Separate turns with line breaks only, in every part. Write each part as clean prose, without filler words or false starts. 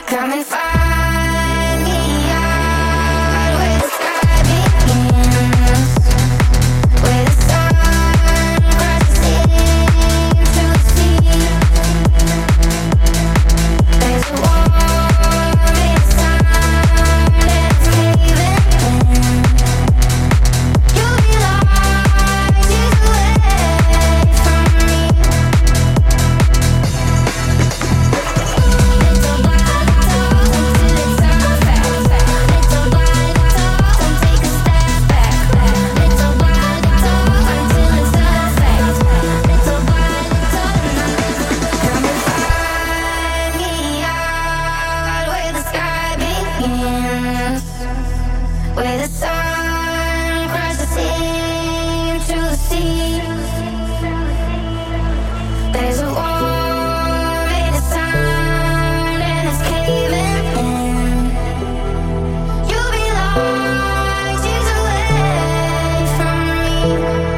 Come and find me out where the sky begins, where the sun crosses into the sea. There's a warm inside that's caving in. You'll be light years away from me. Little by little until it's all fact. Little by little won't take a step back. Little by little until it's all fact. Little by little come and find me out where the sky begins, where the sun crosses into the sea. There's a warm sound and it's caving in. You'll be light years away from me.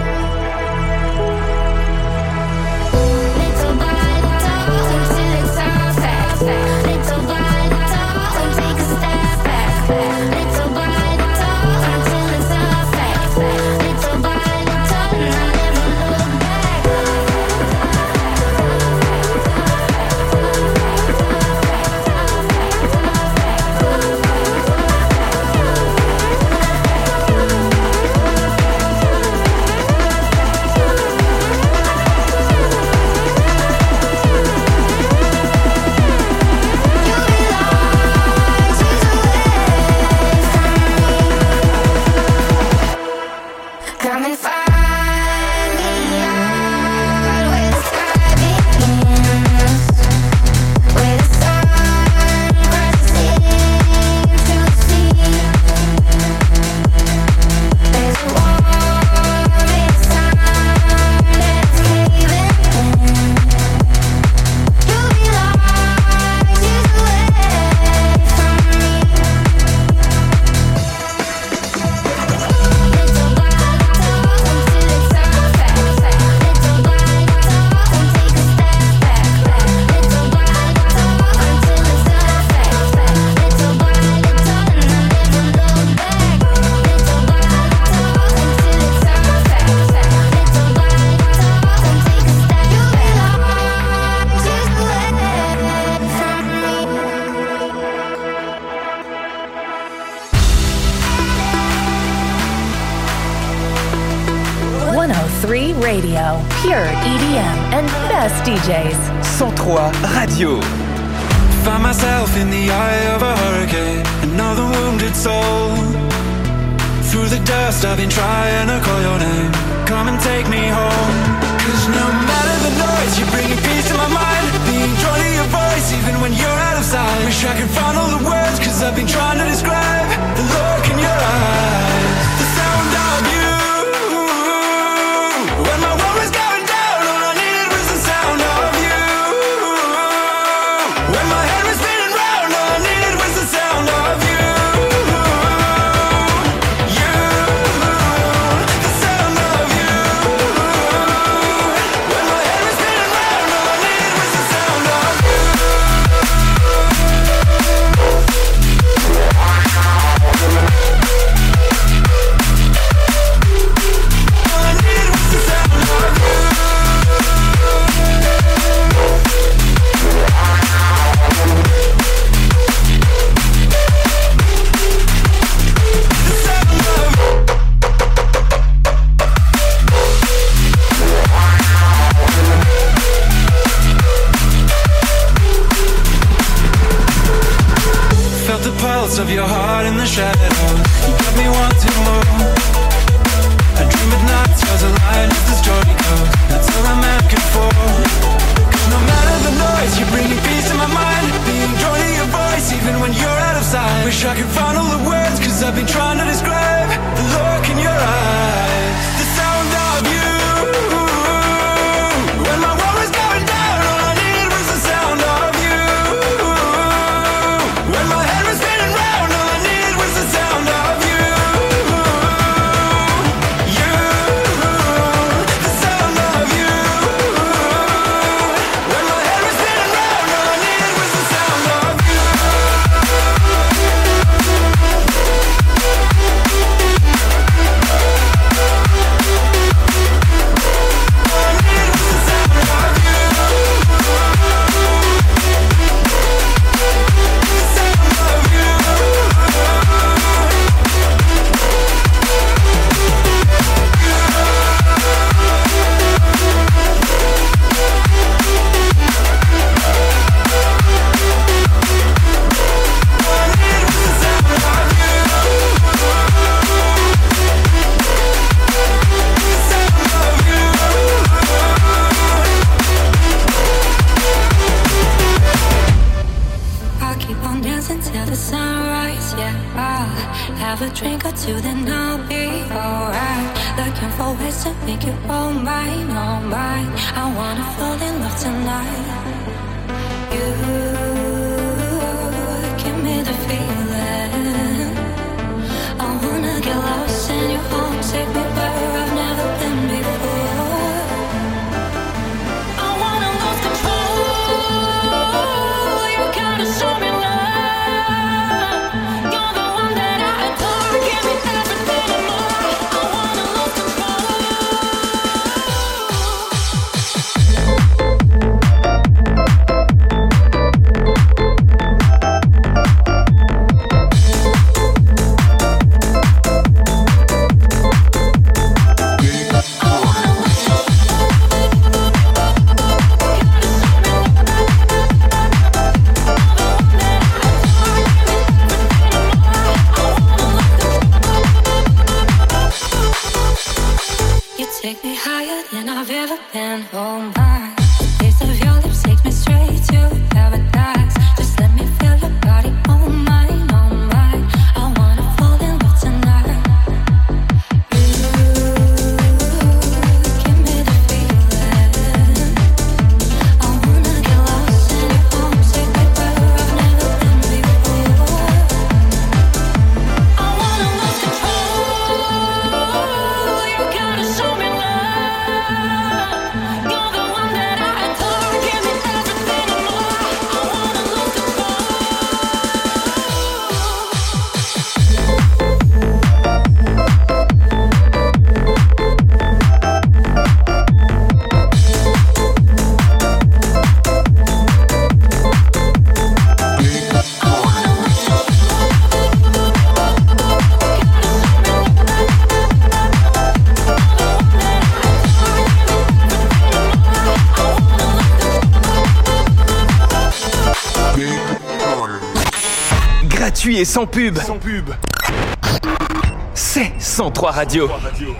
Little by little until it's all fact. Little by little won't take a step back. Little by little until it's all fact. Little by little and I'll never look back. You'll be light years away from me. Come and find me out where the sky begins, where the sun crosses into the sea. There's a warm sound that's caving in. You'll be light years away from me. Little by little until it's all fact. Little by little won't take a step back. Little by little until it's all fact. Little by little and I'll never look back. Little by little until it's all fact. Little by little won't take a step back. You'll be light years away from me.
103 Radio, pure EDM and best DJs.
103 Radio.
Find myself in the eye of a hurricane, another wounded soul. Through the dust I've been trying to call your name. Come and take me home. 'Cause no matter the noise, you're bringing peace to my mind. Being drawn to your voice even when you're out of sight. Wish I could find all the words, 'cause I've been trying to describe the look in your eyes, the sound of you. When my world was going down, all I needed was the sound of you. When my head was spinning round, all I needed was the sound of you. You, the sound of you. When my head was spinning round, all I needed was the sound of you. All I needed was the sound of you. The sound of you. Felt the pulse of your heart in the shadows. You got me wanting more. I dream at night, stars align as the story goes. That's all I'm asking for. 'Cause no matter the noise, you're bringing peace to my mind. Being drawn to your voice even when you're out of sight. Wish I could find all the words, 'cause I've been trying to describe the look in your eyes, the sound of you. When my world was going down, all I needed was the sound of you. When my head was spinning round, all I needed was the sound of you. You, the sound of you. When my head was spinning round, all I needed was the sound of you.
the sunrise, yeah. I'll have a drink or two, then I'll be alright. Looking for ways to make you all mine, all mine. I wanna fall in love tonight. You give me the feeling. I wanna get lost in your arms, take me where I've never been before. I wanna lose control. You gotta show me love. You're the one that I adore. Give me everything and more. I wanna lose take me higher than I've ever been. Oh my, the taste of your lips takes me straight to paradise. Just let me feel your body, oh mine, oh mine. I wanna fall in love tonight. You give me the feeling. I wanna get lost in your arms, take me where I've never been before. I wanna lose control. You gotta show me. You're the one that I adore. Give me everything and more. I wanna lose
Gratuit et sans pub. C'est 103 Radio.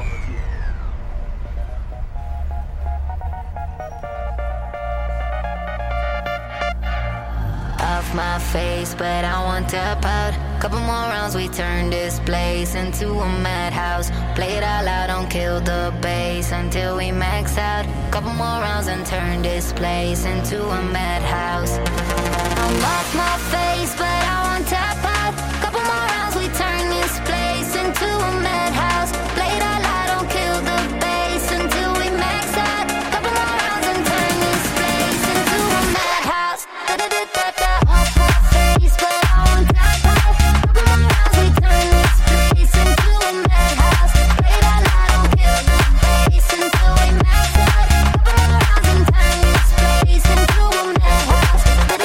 Off my face, but I want to pout. Couple more rounds, we turn this place into a madhouse. Play it all out, don't kill the bass until we max out. Couple more rounds and turn this place into a madhouse. I'm off my face, but I want to pout. Couple more rounds, we turn this place into a madhouse. Play it all out, don't kill the bass until we max out. Couple more rounds and turn this place into a madhouse. Off my face, but I want to pout. Couple more rounds, we turn this place into a madhouse. Play it all out, don't kill the bass until we max out. Couple more rounds and turn this place into a madhouse.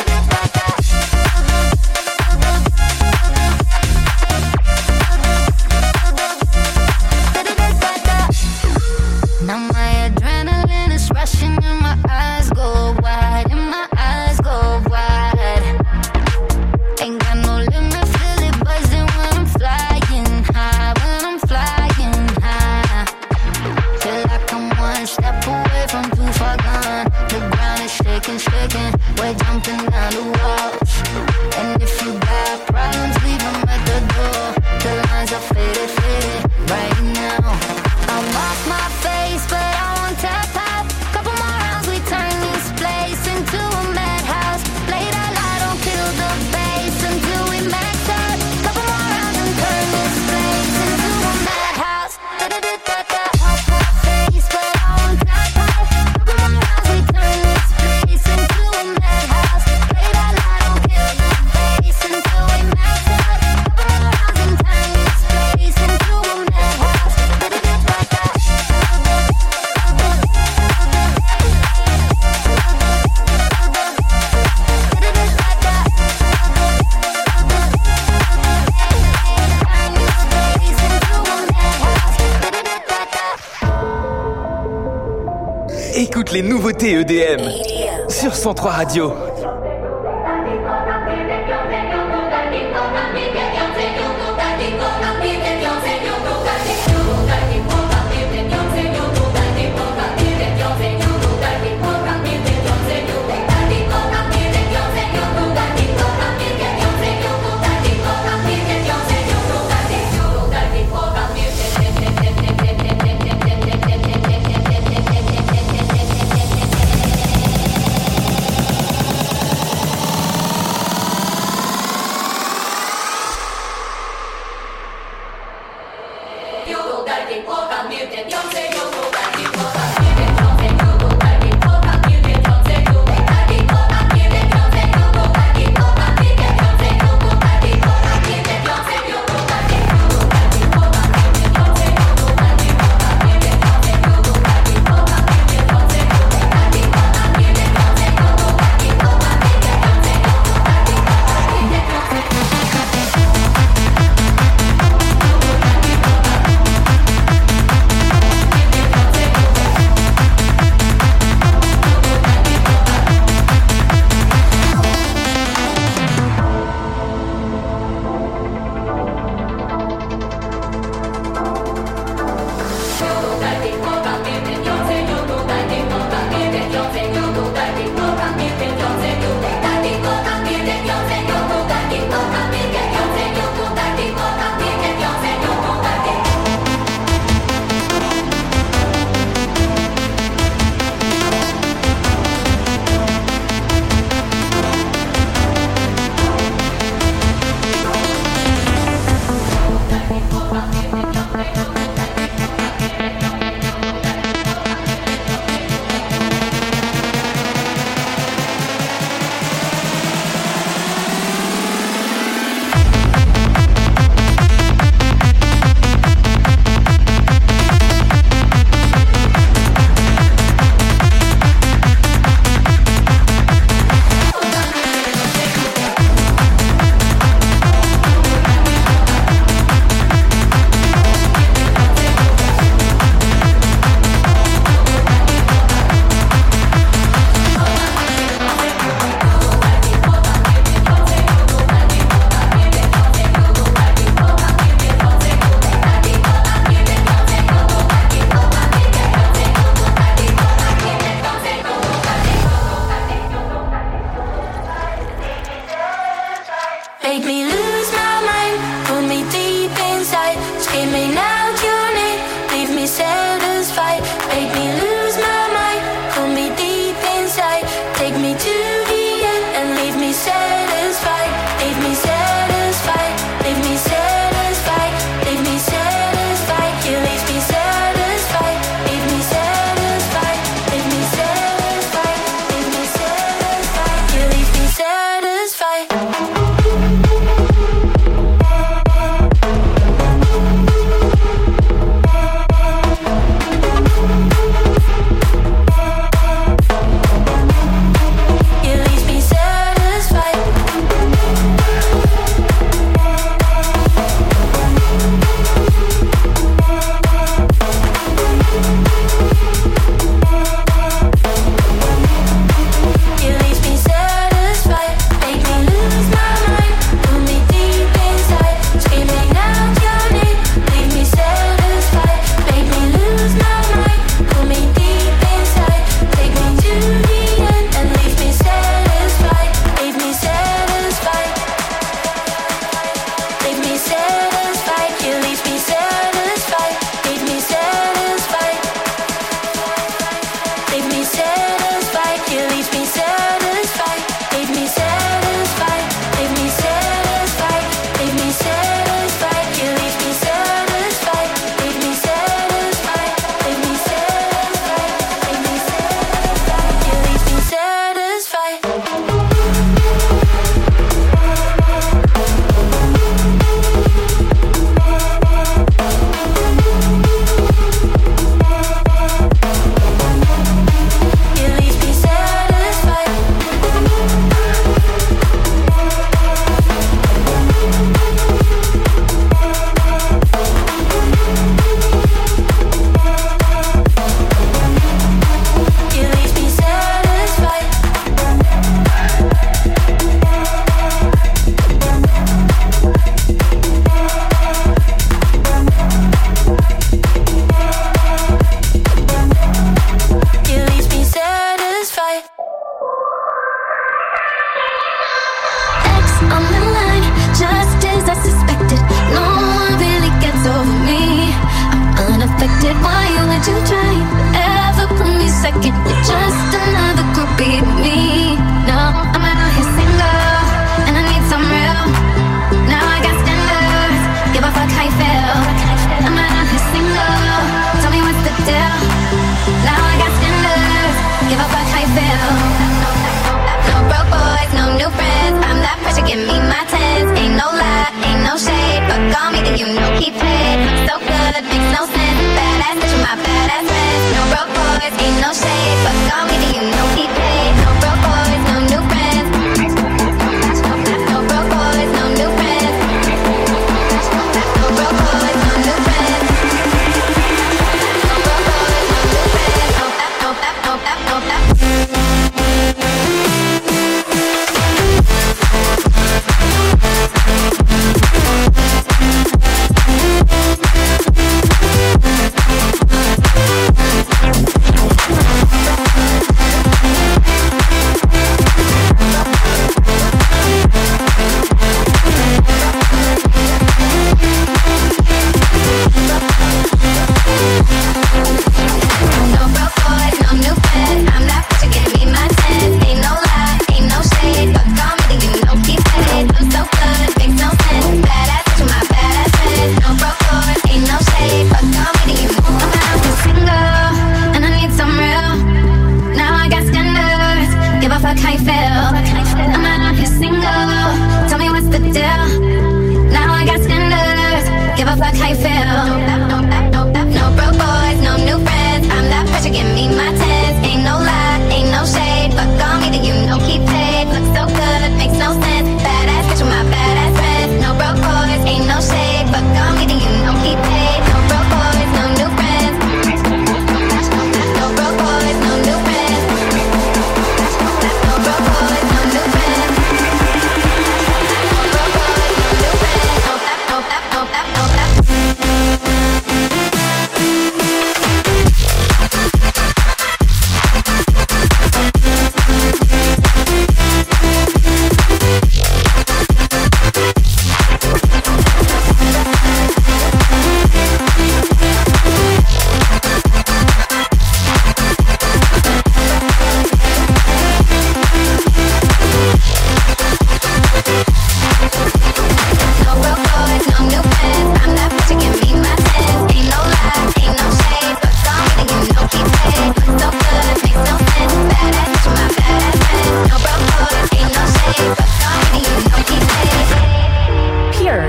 Now my adrenaline is rushing and my eyes go wide, and my eyes go wide. Ain't got no limit, feel it buzzing when I'm flying high, when I'm flying high. Feel like I'm one step away from too far gone. The ground is shaking, shaking, we're jumping down the walls. And if you got problems, leave them at the door. The lines are faded, faded right now. I'm off my face, but I want to pop. Couple more rounds, we turn this place into a madhouse. Play it all out, don't kill the bass until we max out. Couple more rounds and turn this place into a madhouse. Off my face, but I want to pop. Couple more rounds, we turn this place into a madhouse. Play it all out, don't kill the bass until we max out. Couple more rounds and turn this place into a madhouse.
Écoute les nouveautés EDM sur 103 Radio.
Make me lose my mind, pull me deep inside, screaming out your name, leave me satisfied. Make me lose my mind, pull me deep inside, take me to the end and leave me satisfied. Leave me satisfied, leave me satisfied, leave me satisfied. You leave me satisfied, leave me satisfied, leave me satisfied, leave me satisfied. You leave me satisfied.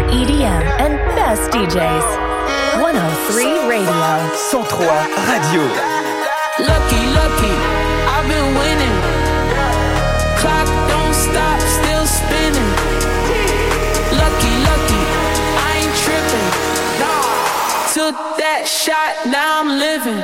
EDM and best DJs. 103 Radio.
103 Radio.
Lucky, lucky, I've been winning. Clock don't stop, still spinning. Lucky, lucky, I ain't tripping. Took that shot, now I'm living.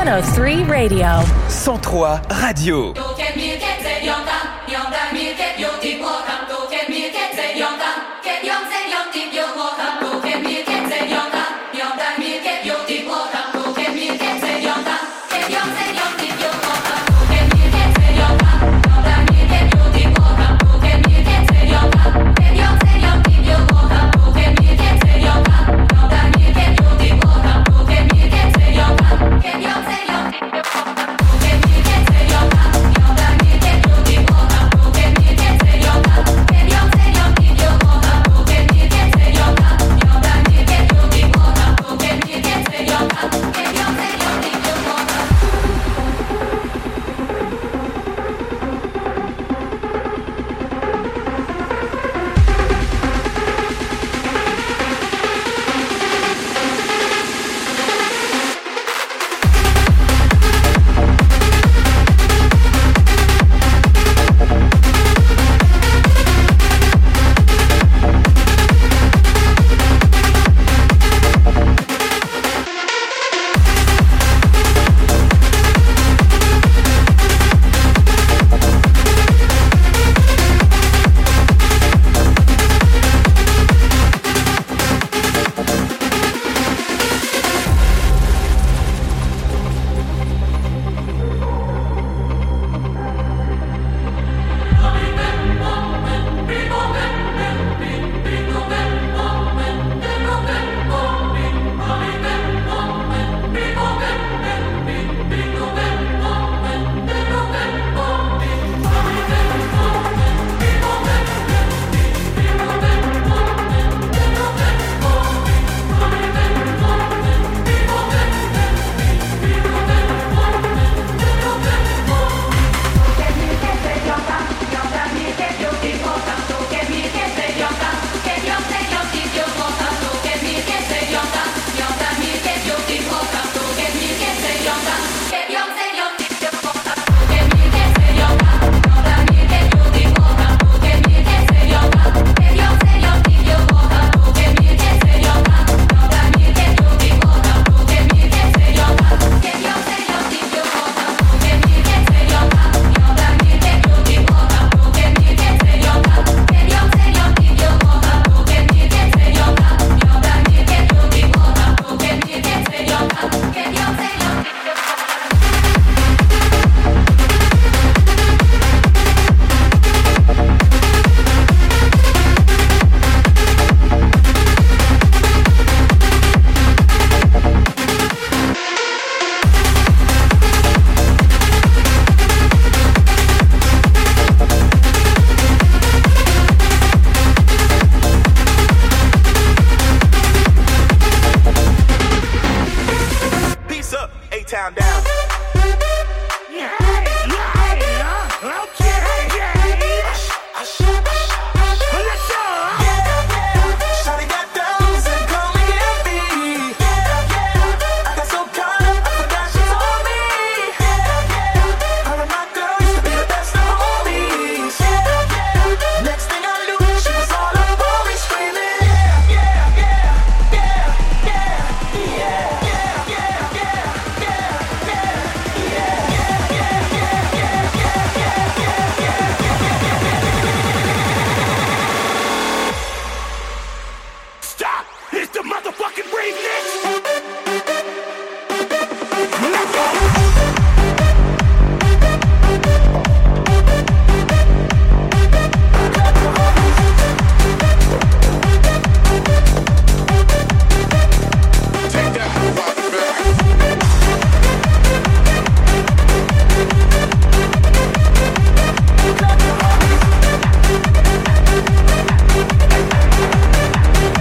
103 Radio.
103 Radio.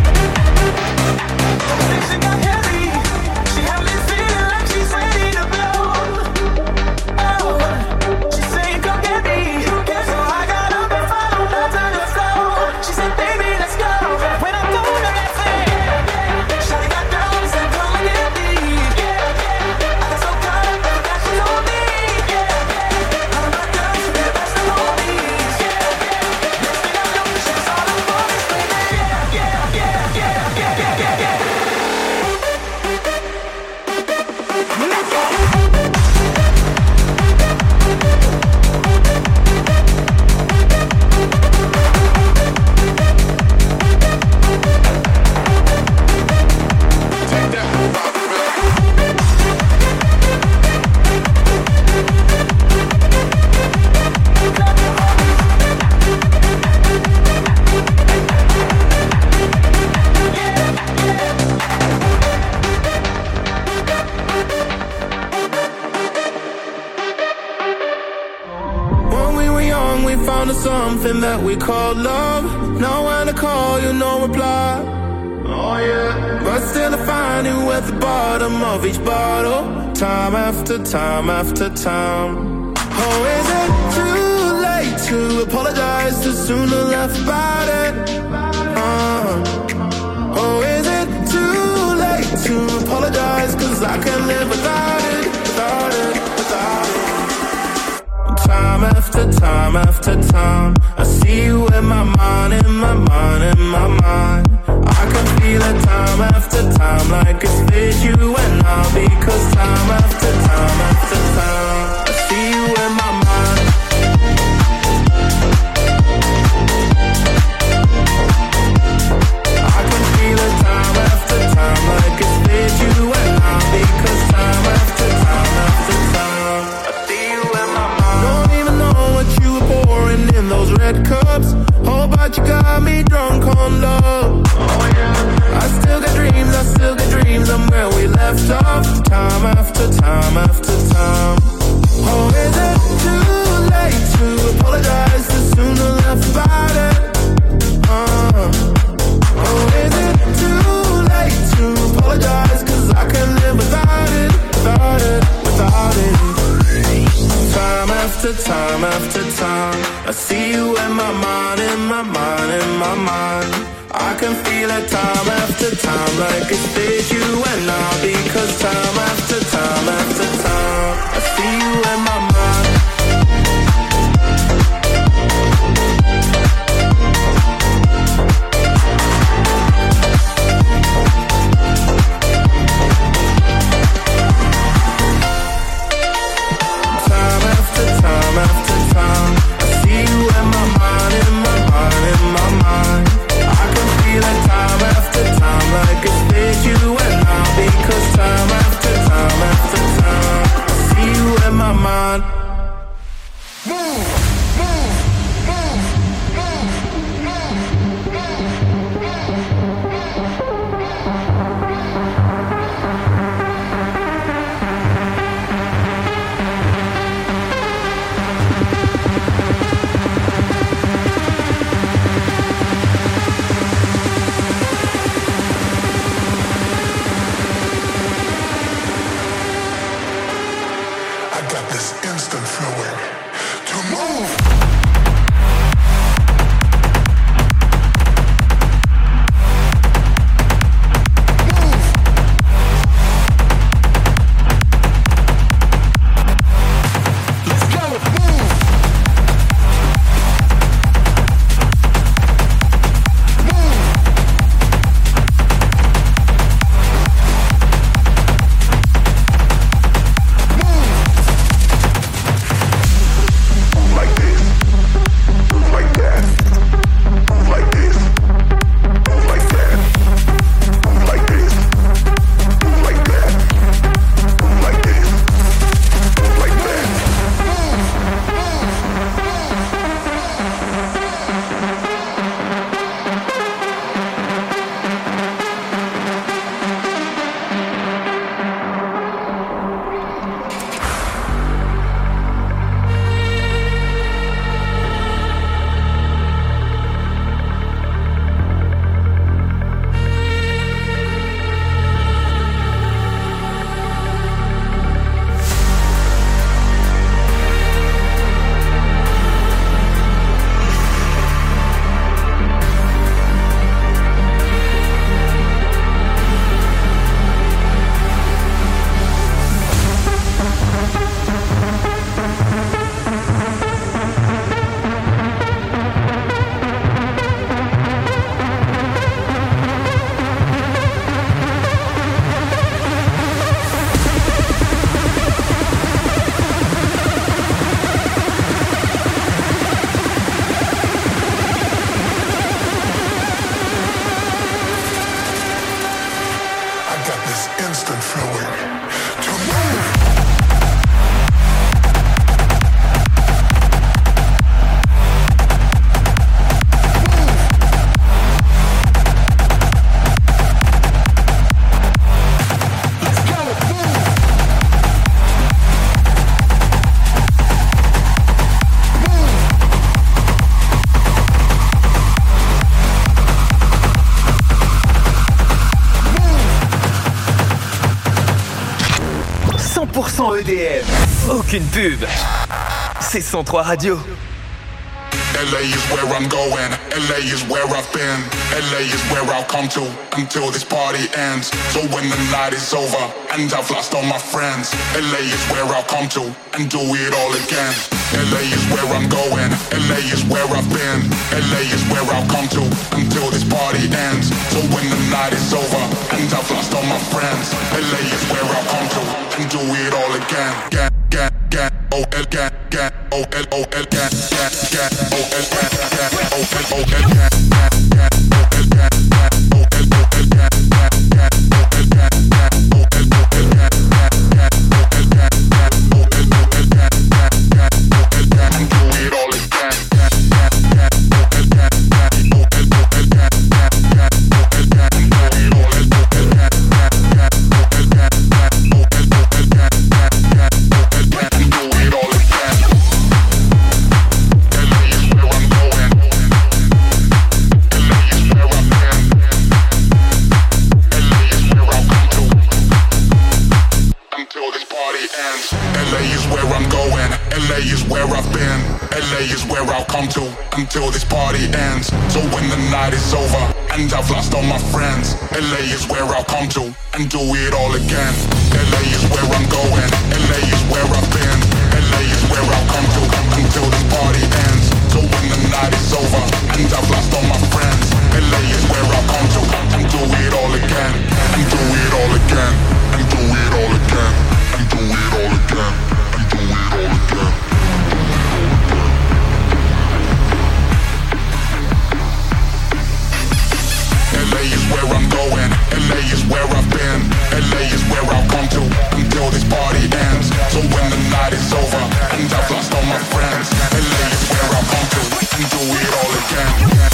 She got heavy. She had me feeling like she's ready to blow. on to something that we call love. Now when I call, you no reply. Oh yeah. But still I find you at the bottom of each bottle, time after time after time. Oh, is it too late to apologize too soon to laugh about it? Oh, is it too late to apologize? Cause I can't live without it, without it, without it. Time after time after time, I see you in my mind, in my mind, in my mind. I can feel it time after time, like it's with you and I. Because time after time after time, I see you in my mind. I can feel it time after time, like it's with you and I. Because time after time after time, I see you in my mind. Don't even know what you were pouring in those red cups. Oh, but you got me drunk on love. Oh yeah. I still got dreams, I'm where we left off. Time after time after time. Oh, is it too late to apologize too soon to laugh about it? Oh, is it too late to apologize? Cause I can't live without it, without it, without it. Time after time after time, I see you in my mind, in my mind, in my mind. I can feel it time after time, like it's with you and I. Because time after time after time, I see you in my mind. Time after time after time, I see you in my mind, in my mind, in my mind. I can feel it time after time, like it's with you and I. Because time after time after time, I see you in my mind. Move, move, move, move,
100% EDM. Aucune pub. C'est 103 Radio.
LA is where I'm going, LA is where I've been, LA is where I'll come to until this party ends. So when the night is over and I've lost all my friends, LA is where I'll come to and do it all again. LA is where I'm going, LA is where I've been, LA is where I'll come to until this party ends. So when the night is over and I've lost all my friends, LA is where I'll come to and do it all again. Until this party ends. So when the night is over and I've lost all my friends, LA is where I'll come to and do it all again. LA is where I'm going, LA is where I've been, LA is where I'll come to until this party ends. So when the night is over and I've lost all my friends, LA is where I'll come to and do it all again. And do it all again. And do it all again. And do it all again. And do it all again. LA is where I'm going, LA is where I've been, LA is where I'll come to until this party ends. So when the night is over and I've lost all my friends, LA is where I'll come to and do it all again.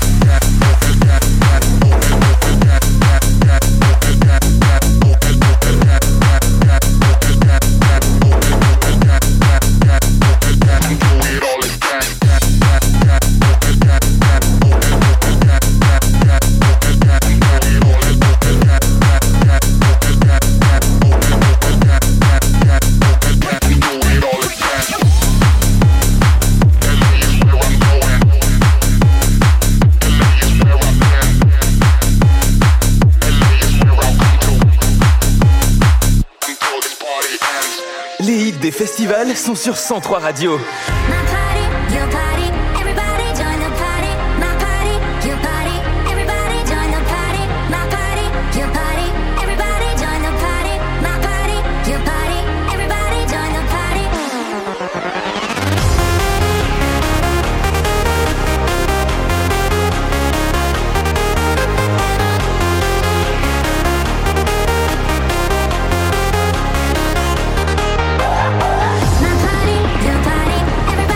Des festivals sont sur 103 Radio.
Everybody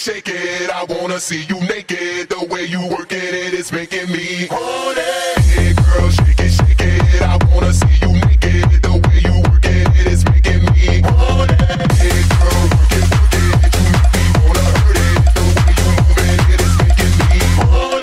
shake it. I wanna see you naked. The way you working it is making me horny. Hey girl, shake it, shake it. I wanna see you naked. The way you working it is making me horny. Hey girl, work it, you make me wanna hurt it. The way you moving it is making me horny.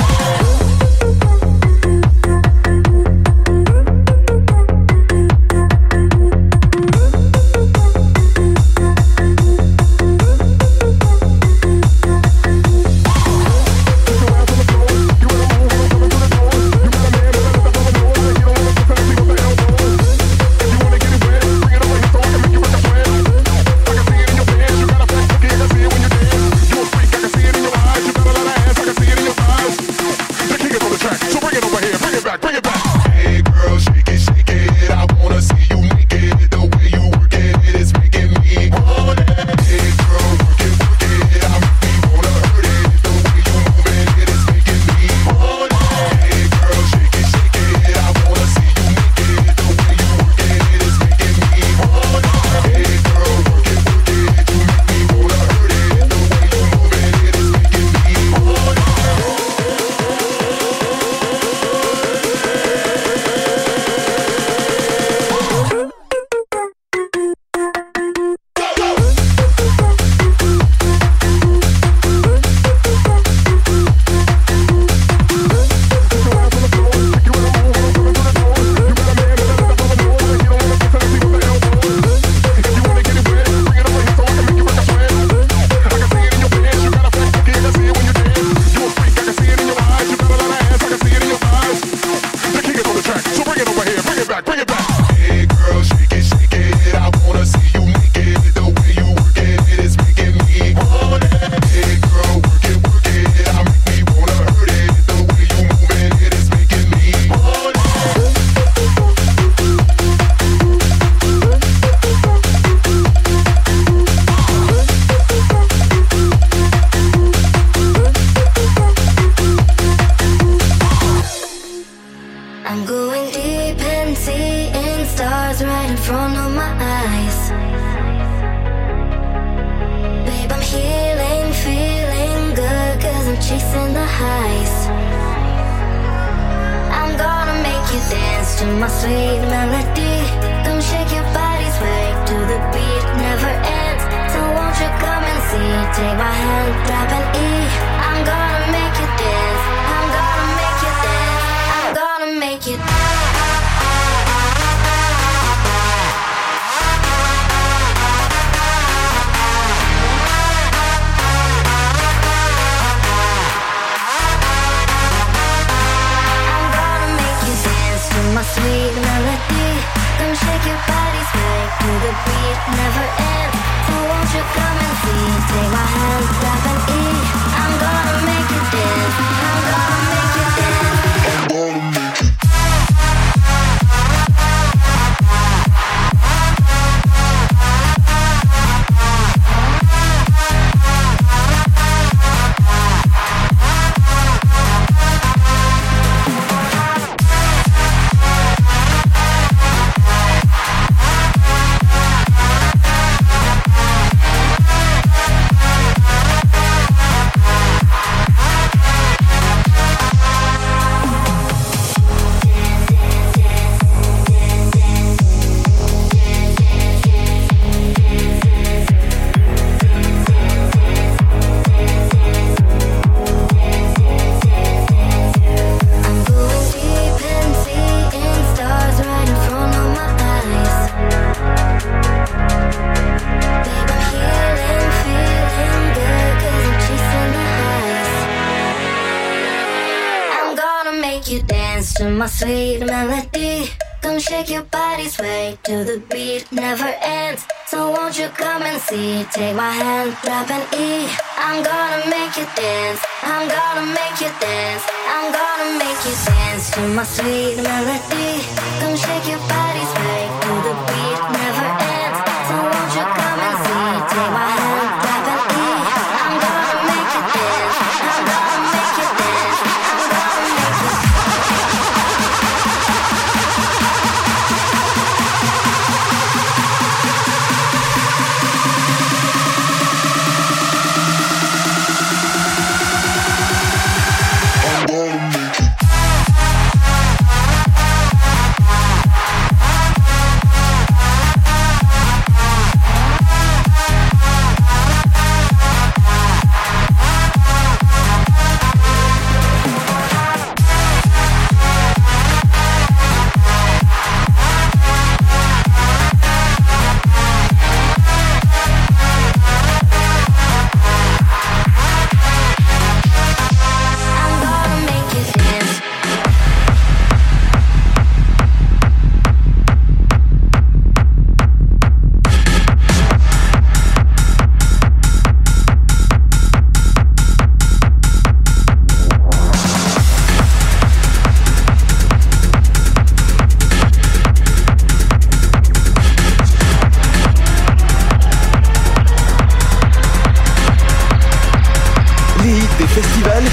My sweet melody, come shake your body, sway to the beat, never ends. So won't you come and see? Take my hand, grab an E. I'm gonna make you dance. I'm gonna make you dance. I'm gonna make you dance to my sweet melody. Come shake your body, sway to the beat, never ends. So won't you come and see? Take my hand, grab an E. I'm gonna make you dance. I'm gonna make you dance. I'm gonna make you dance.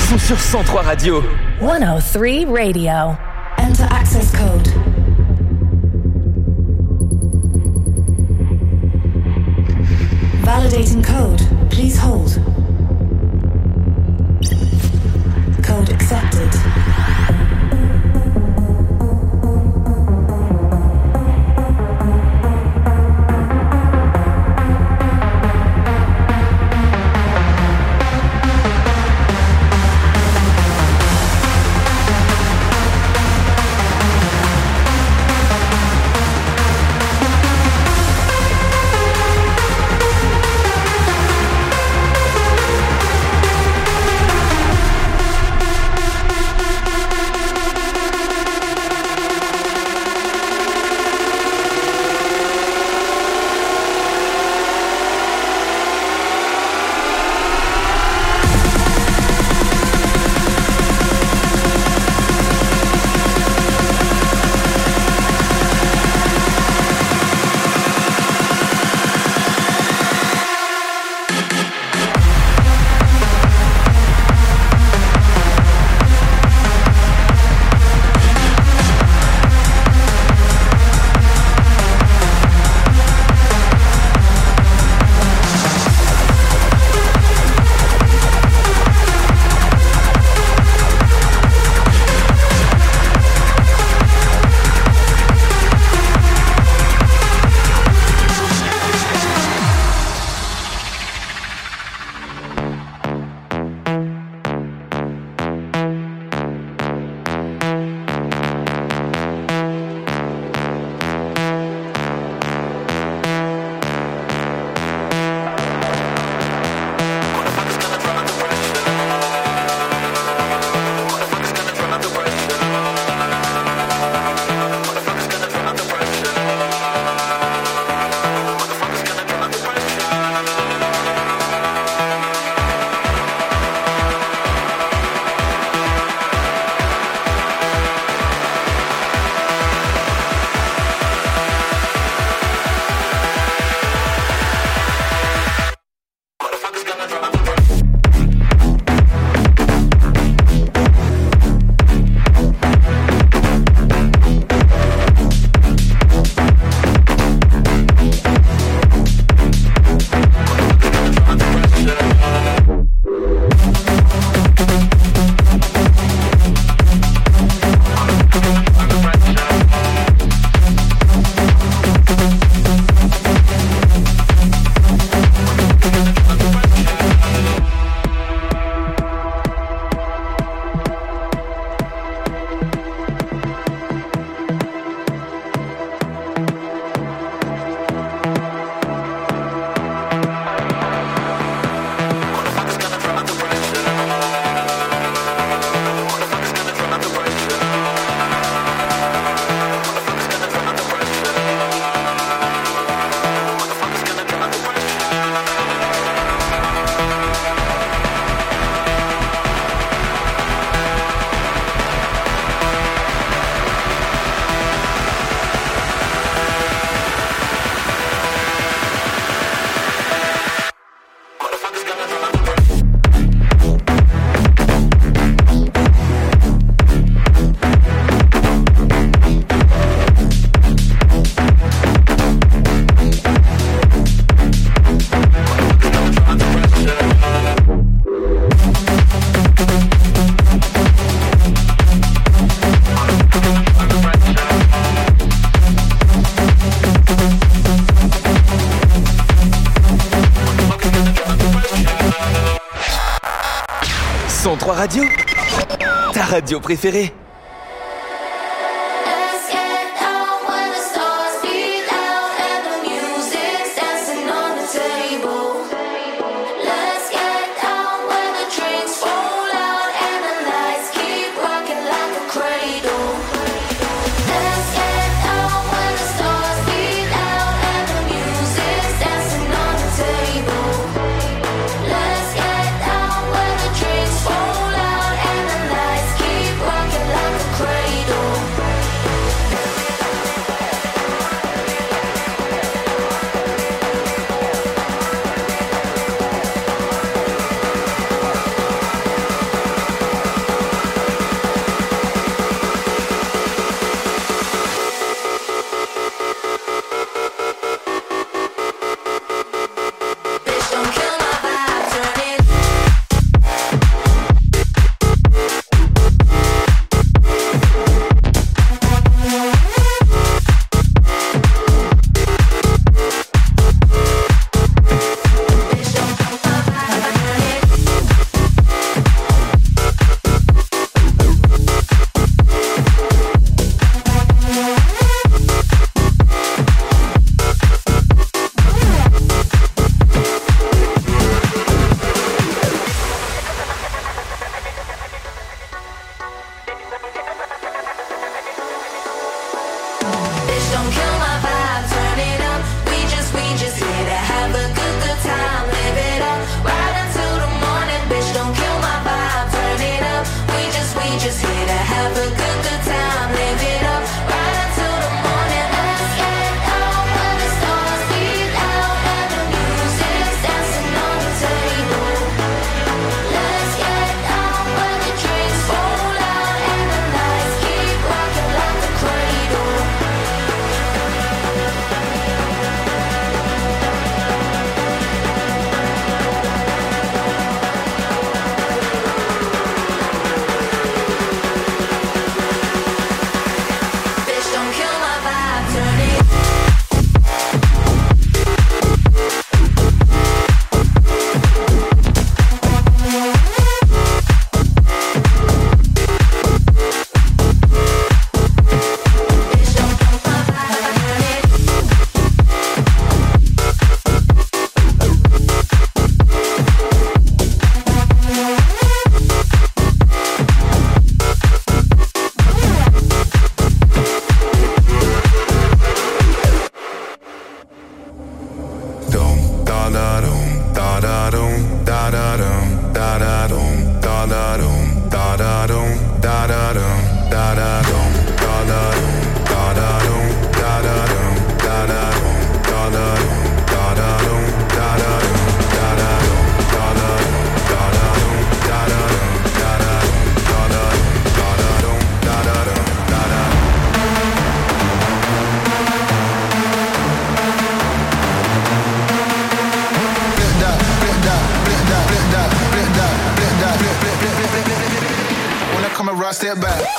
sont sur 103 Radio.
103 Radio.
Enter access code. Validating code. Please hold. Code accepted.
Radio, ta radio préférée.
Let's get down where the drinks fall out and the lights keep rocking like
step back.